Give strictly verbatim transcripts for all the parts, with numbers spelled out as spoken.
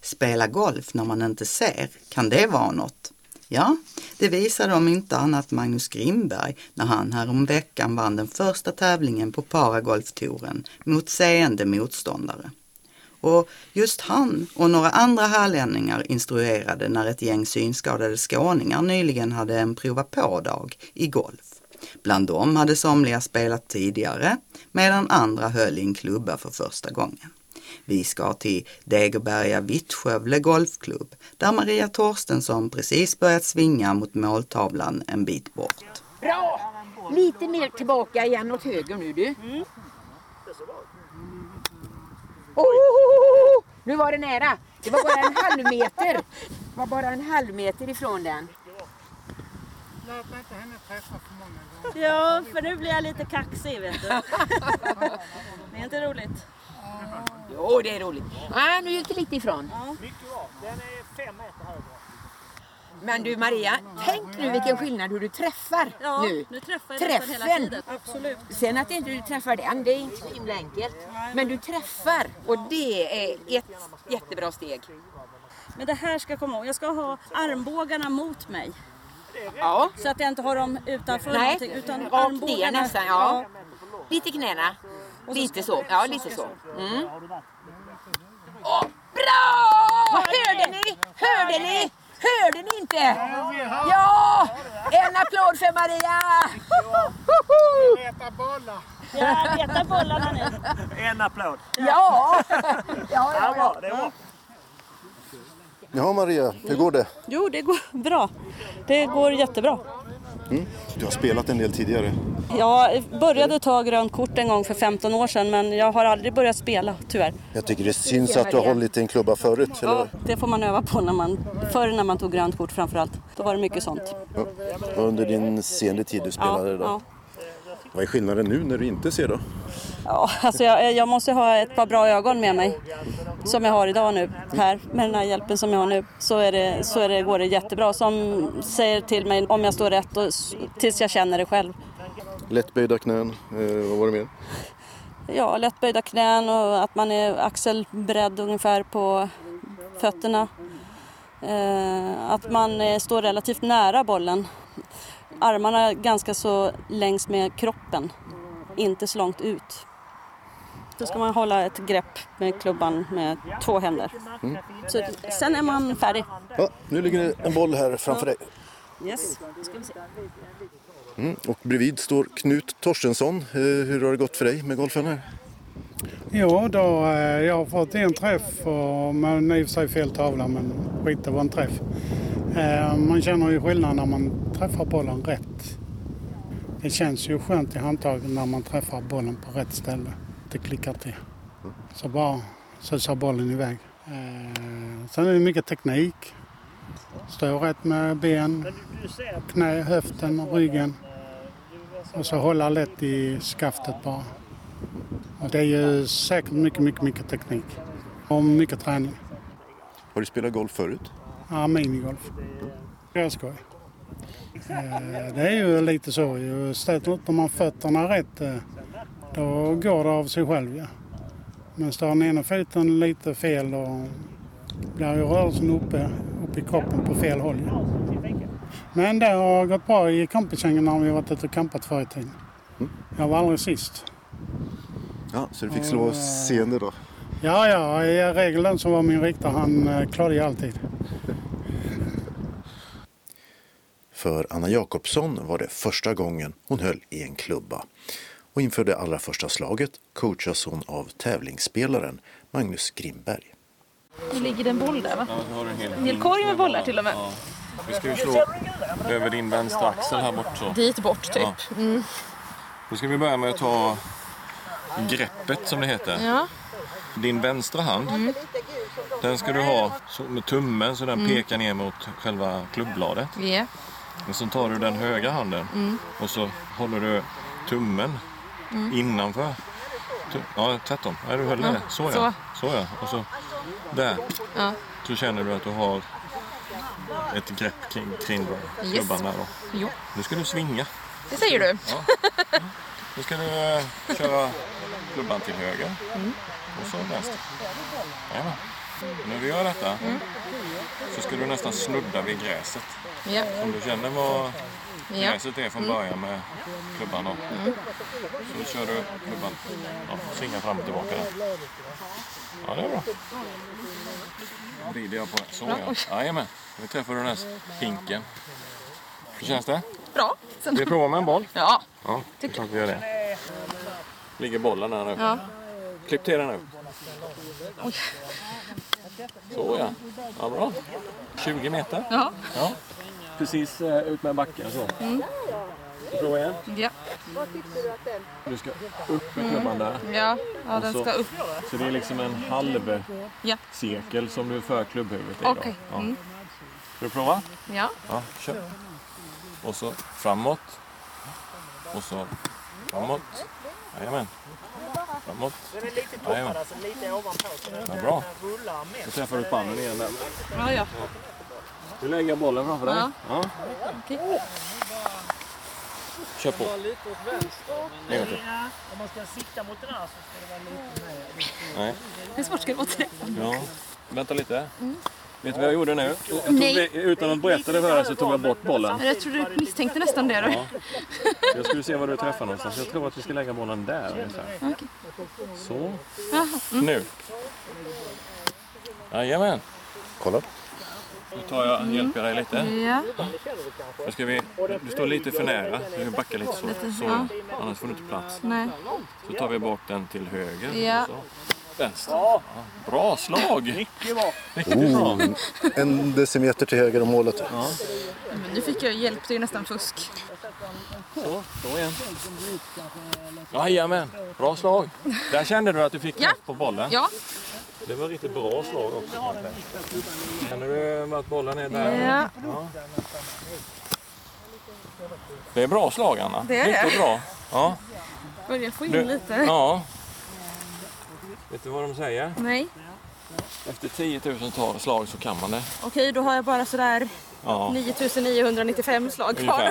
Spela golf när man inte ser, kan det vara något? Ja, det visade om inte annat Magnus Grimberg när han här om veckan vann den första tävlingen på Paragolftouren mot seende motståndare. Och just han och några andra härlänningar instruerade när ett gäng synskadade skåningar nyligen hade en prova på-dag i golf. Bland dem hade somliga spelat tidigare medan andra höll i en klubba för första gången. Vi ska till Degerberga Vittskövle golfklubb där Maria Torstensson precis börjat svinga mot måltavlan en bit bort. Bra! Lite mer tillbaka igen åt höger nu du. Mm. Oh, nu var det nära. Det var bara en halv meter. Det var bara en halv meter ifrån den. Låt inte henne träffa för många gånger. Ja, för nu blir jag lite kaxig, vet du. Det är inte roligt. Jo, det är roligt. Ah, nu gick det lite ifrån. Ja. Mycket bra. Den är fem meter högre. Men du Maria, tänk nu vilken skillnad hur du träffar Ja, nu. nu träffar jag nästan hela tiden. Absolut. Sen att inte du träffar den, det är inte så himla enkelt. Men du träffar och det är ett jättebra steg. Men det här ska komma ihåg. Jag ska ha armbågarna mot mig. Ja. Så att jag inte har dem utanför Nej, någonting. Utan rakt armbågarna. ner nästan, ja. Lite knäna. Lite så. Ja, lite så. Mm. Åh, bra! Hörde ni? Hörde ni? Hörde ni inte? Ja! En applåd för Maria! Leta bollar. Ja, leta bollarna nu. En applåd. Ja! Ja, ja, ja. Det var. Jaha Maria, hur går det? Jo, det går bra. Det går jättebra. Mm. Du har spelat en del tidigare. Jag började ta grönt kort en gång för femton år sedan, men jag har aldrig börjat spela, tyvärr. Jag tycker det syns att du har hållit i en klubba förut. Ja, eller? det får man öva på när man, förr när man tog grönt kort framförallt. Då var det mycket sånt. Ja. Vad under din senare tid du spelade Ja, då? ja. Vad är skillnaden nu när du inte ser då? Ja, alltså jag, jag måste ha ett par bra ögon med mig som jag har idag nu här med den här hjälpen som jag har nu, så, är det, så är det, går det jättebra, som säger till mig om jag står rätt och, tills jag känner det själv. Lättböjda knän, eh, vad var det mer? Ja, lättböjda knän och att man är axelbredd ungefär på fötterna. Eh, att man eh, står relativt nära bollen. Armarna ganska så längs med kroppen, inte så långt ut. Då ska man hålla ett grepp med klubban med två händer. Mm. Så, sen är man färdig. Ja, nu ligger det en boll här framför dig. Yes, ska vi se. Mm. Och bredvid står Knut Torstensson. Hur har det gått för dig med golfen här? Jo, då, jag har fått en träff, och man i och för sig fel tavla, men skit, det var en träff. Man känner ju skillnad när man träffar bollen rätt. Det känns ju skönt i handtaget när man träffar bollen på rätt ställe. Det klickar till. Så bara susar bollen iväg. Sen är det mycket teknik. Stå rätt med ben, knä, höften och ryggen. Och så hålla lätt i skaftet bara. Och det är ju säkert mycket, mycket, mycket teknik. Och mycket träning. Har du spelat golf förut? Ja, minigolf. Jag skoj. Det är ju lite så. Stöter man fötterna rätt, då går det av sig själv. Ja. Men står den ena foten lite fel, då blir ju rörelsen uppe, uppe i kroppen på fel håll. Ja. Men det har gått bra i kompisgängen när vi varit ute och campat förr i tiden. Mm. Jag var aldrig sist. Ja, så du fick slå seende då? Ja, ja. I regeln så var min riktare, han klarade ju alltid. För Anna Jakobsson var det första gången hon höll i en klubba. Och inför det allra första slaget coachas hon av tävlingsspelaren Magnus Grimberg. Nu ligger det en boll där, va? Ja, så har du en hel, En hel korg med bollar till och med. Ja. Vi ska ju slå över din vänstra axel här bort så. Dit bort typ. Ja. Mm. Då ska vi börja med att ta greppet som det heter. Ja. Din vänstra hand, mm. den ska du ha så med tummen så den mm. pekar ner mot själva klubbladet. Yeah. Och så tar du den högra handen mm. och så håller du tummen mm. innanför. Ja, tvärtom. Ja, du höll ja. det. Så ja. Så. Så ja. Och så där. Ja. Så känner du att du har ett grepp kring, kring klubban där då. Jo. Nu ska du svinga. Det säger du. Ja. Nu ska du uh, köra klubban till höger. Mm. Och så vänster. Ja. När du gör detta mm. så ska du nästan snudda vid gräset. Ja. Om du känner vad ja. gräset är från mm. början med klubban då. Mm. Så kör du klubban. Ja, svingar fram och tillbaka där. Ja, det är bra. Vrider jag på det. Så ja. Jajamän. Nu träffar du den här hinken. Hur känns det? Bra. Sen... Vi provar med en boll. Ja. Ja, tycker vi gör det. Ligger bollen här nu. Ja. Klipp till den nu. Oj. Så ja. Ja, bra. tjugo meter. Ja. Ja. Precis uh, ut med backen så. Mm. Prova igen. Ja. Du ska upp med klubban där. Ja, ja den så, ska upp. Så det är liksom en halv ja. cirkel som du för klubbhuvudet i. Okej. Okay. Ja. Mm. Ska du prova? Ja. Ja, kör. Och så framåt. Och så framåt. Jajamän. Framåt. Jajamän. Ja, bra. Så träffar du spannen igen där. Ja, ja. Du lägger bollen framför dig. Ja. Ja. Okej. Kör på. Nej, om man ska sikta mot den här så ska det vara lite mer. Nej. Hur svårt ska det vara till det? Ja. Vänta lite. Mm. Vet du vad jag gjorde nu? Jag tog, Nej. Utan att berätta det för dig så tog jag bort bollen. Jag tror du misstänkte nästan det då. Ja. Jag skulle se var du träffar någonstans. Jag tror att vi ska lägga bollen där. Okay. Så. Mm. Nu. Jajamän. Kolla. Nu tar jag hjälper dig lite. Ja. Då ska vi, du står lite för nära. Du ska backa lite så. Lite, så ja. Annars får du inte plats. Nej. Så tar vi bort den till höger. Ja. Så. Vänster. Ja. Bra slag. Mycket bra. Riktigt bra. Oh, en decimeter till höger om målet. Ja. Men nu fick jag hjälp, det är nästan fusk. Så, då igen. Jajamän, bra slag. Där kände du att du fick ja. på bollen. Ja. Det var riktigt bra slag också. Känner du att bollen är där? Ja. Ja. Det är bra slag, Anna. Det är riktigt det. Bra. Ja. Börjar få in du, lite. Ja. Vet du vad de säger? Nej. Efter tio tusen slag så kan man det. Okej, då har jag bara sådär ja. nio tusen niohundranittiofem slag kvar.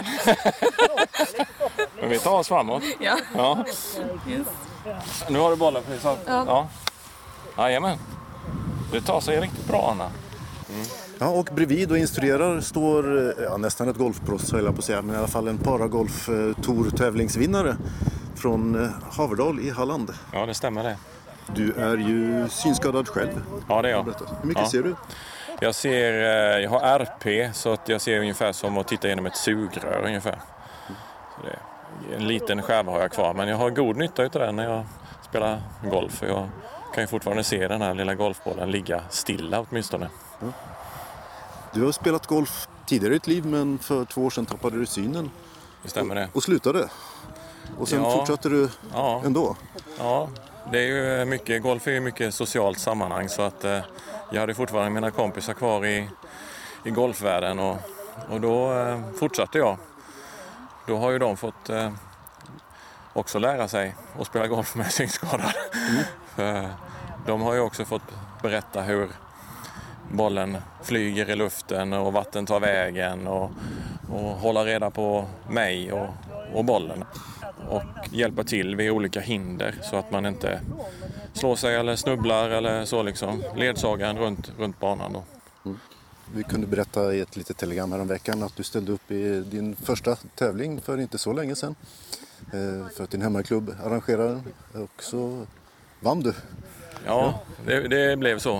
Men vi tar oss framåt. Ja. Ja. Yes. Nu har du bollen precis. Ja. Ja. Jajamän. Det tar sig riktigt bra, Anna. Mm. Ja, och bredvid och instruerar står ja, nästan ett golfproffs, höll jag på att säga, men i alla fall en paragolf-tour-tävlingsvinnare från Haverdal i Halland. Ja, det stämmer det. Du är ju synskadad själv. Ja, det är jag. Hur mycket ja. ser du? Jag ser, jag har R P så att jag ser ungefär som att titta genom ett sugrör ungefär. Så det, en liten skärva har jag kvar, men jag har god nytta av den när jag spelar golf. Jag kan ju fortfarande se den här lilla golfbollen ligga stilla åtminstone. Ja. Du har spelat golf tidigare i ditt liv, men för två år sedan tappade du synen. Det stämmer det. Och, och slutade. Och sen ja. fortsatte du ja. ändå. Ja, det är ju mycket, golf är ju mycket socialt sammanhang, så att eh, jag hade fortfarande mina kompisar kvar i, i golfvärlden och, och då eh, fortsatte jag. Då har ju de fått eh, också lära sig att spela golf med synskadad. Mm. För de har ju också fått berätta hur bollen flyger i luften och vatten tar vägen och, och hålla reda på mig och, och bollen. Och hjälpa till vid olika hinder så att man inte slår sig eller snubblar eller så liksom. Ledsagan runt, runt banan då. Mm. Vi kunde berätta i ett litet telegram här om veckan att du ställde upp i din första tävling för inte så länge sedan. För att din hemmaklubb arrangerar den och så vann du. Ja, det, det blev så.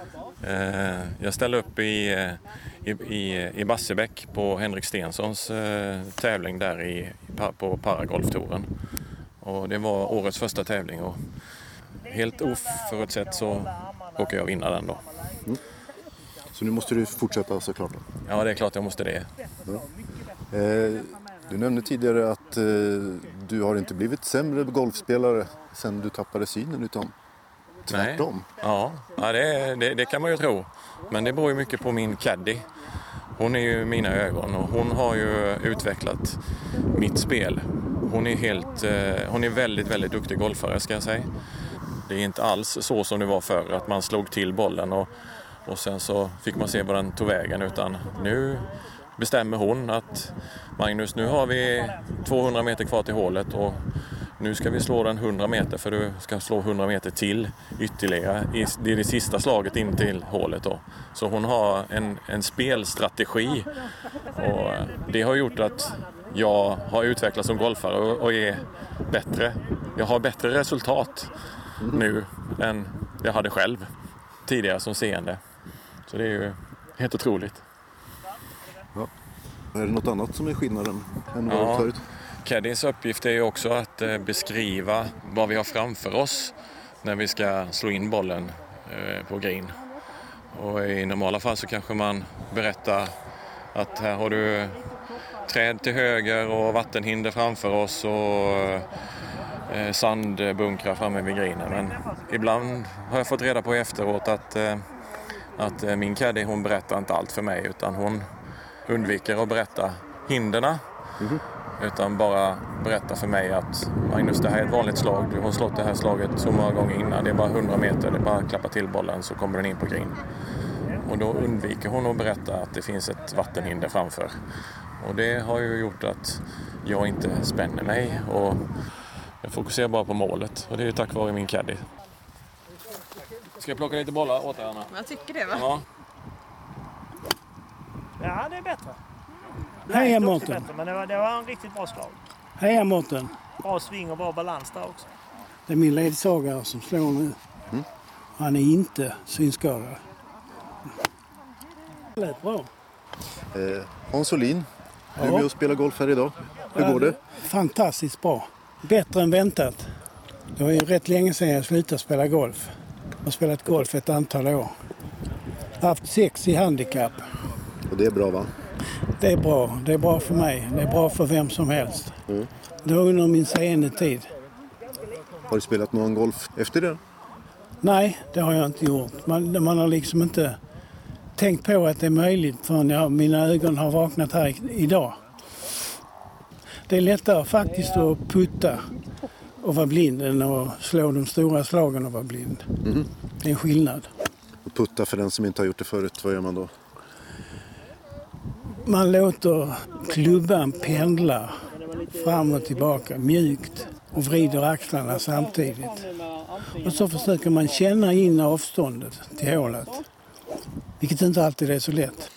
Jag ställde upp i, i, i, i Bassebäck på Henrik Stensons tävling där i, på Paragolftouren. Och det var årets första tävling och helt oförutsett så råkade jag vinna den då. Mm. Så nu måste du fortsätta såklart? Ja, det är klart jag måste det. Ja. Eh, du nämnde tidigare att eh, du har inte blivit sämre golfspelare sedan du tappade synen utan tvärtom. Nej. Ja, ja det, det, det kan man ju tro. Men det beror ju mycket på min caddy. Hon är ju mina ögon och hon har ju utvecklat mitt spel. Hon är, helt, eh, hon är väldigt, väldigt duktig golfare ska jag säga. Det är inte alls så som det var förr att man slog till bollen och, och sen så fick man se var den tog vägen, utan nu bestämmer hon att Magnus, nu har vi tvåhundra meter kvar till hålet och nu ska vi slå den hundra meter för du ska slå hundra meter till ytterligare. Det är det sista slaget in till hålet då. Så hon har en, en spelstrategi och det har gjort att jag har utvecklats som golfare och, och är bättre. Jag har bättre resultat nu än jag hade själv tidigare som seende. Så det är ju helt otroligt. Ja. Är det något annat som är skillnaden än vad ja. förut? Caddies uppgift är ju också att eh, beskriva vad vi har framför oss när vi ska slå in bollen eh, på green. Och i normala fall så kanske man berättar att här har du träd till höger och vattenhinder framför oss och eh, sandbunkrar framme vid greenen. Men ibland har jag fått reda på efteråt att, eh, att eh, min caddy hon berättar inte allt för mig utan hon undviker att berätta hinderna. Mm-hmm. Utan bara berätta för mig att Magnus, det här är ett vanligt slag. Du har slått det här slaget så många gånger innan. Det är bara hundra meter, det är bara att klappa till bollen så kommer den in på green. Och då undviker hon att berätta att det finns ett vattenhinder framför. Och det har ju gjort att jag inte spänner mig och jag fokuserar bara på målet. Och det är ju tack vare min caddy. Ska jag plocka lite bollar åt er, Anna? Jag tycker det, va? Ja. Ja, det är bättre. Hej Mårten. Men det var, det var en riktigt bra slag. Hej Mårten. Bra sving och bra balans där också. Det är min ledsagare som slår nu. Mm. Han är inte synskadad. Det lät bra. Eh, Hans Olin, du är med och spelar golf här idag. Hur ja, går det? Fantastiskt bra. Bättre än väntat. Det var ju rätt länge sedan jag slutade spela golf. Jag har spelat golf ett antal år. Jag har haft sex i handikapp. Och det är bra, va? Det är bra. Det är bra för mig. Det är bra för vem som helst. Mm. Det var under min seende tid. Har du spelat någon golf efter det? Nej, det har jag inte gjort. Man, man har liksom inte tänkt på att det är möjligt förrän jag, mina ögon har vaknat här i, idag. Det är lättare faktiskt att putta och vara blind än att slå de stora slagen och vara blind. Mm. Det är en skillnad. Och putta för den som inte har gjort det förut, vad gör man då? Man låter klubban pendla fram och tillbaka mjukt och vrider axlarna samtidigt. Och så försöker man känna in avståndet till hålet. Vilket inte alltid är så lätt.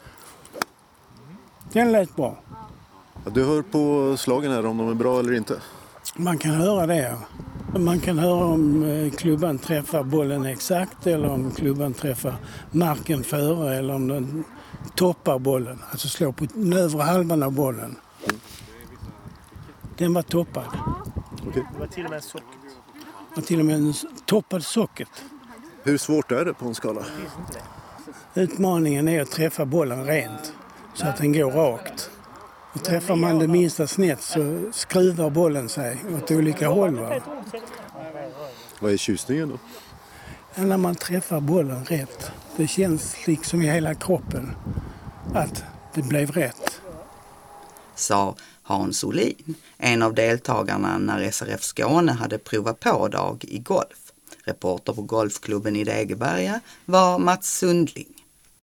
Den lät bra. Ja, du hör på slagen här om de är bra eller inte? Man kan höra det. Man kan höra om klubban träffar bollen exakt eller om klubban träffar marken före eller om den toppar bollen. Alltså slår på den övre halvan av bollen. Mm. Den var toppad. Okay. Det var till och med en socket. Det var till och med en toppad socket. Hur svårt är det på en skala? Utmaningen är att träffa bollen rent så att den går rakt. Och träffar man det minsta snett så skruvar bollen sig åt olika håll. Va? Vad är tjusningen då? Ja, när man träffar bollen rätt. Det känns liksom i hela kroppen att det blev rätt. Sa Hans Olin, en av deltagarna när S R F Skåne hade provat på dag i golf. Reporter på golfklubben i Degeberga var Mats Sundling.